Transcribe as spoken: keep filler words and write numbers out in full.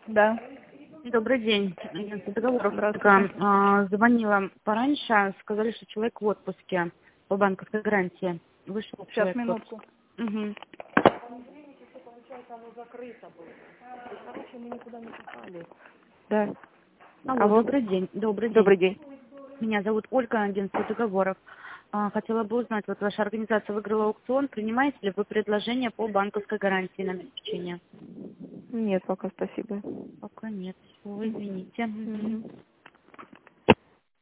Да. Добрый день. Агентство договоров. Здравствуйте. А, Звонила пораньше, сказали, что человек в отпуске по банковской гарантии. Вышел Сейчас, человек в минутку. отпуск. Угу. Да. Алло, Алло. добрый день. Добрый день. Добрый день. Меня зовут Ольга, агентство договоров. А, Хотела бы узнать, вот ваша организация выиграла аукцион. Принимаете ли вы предложение по банковской гарантии на обеспечение? Нет, пока спасибо. Пока нет. Всё, извините. Мгм. Мгм.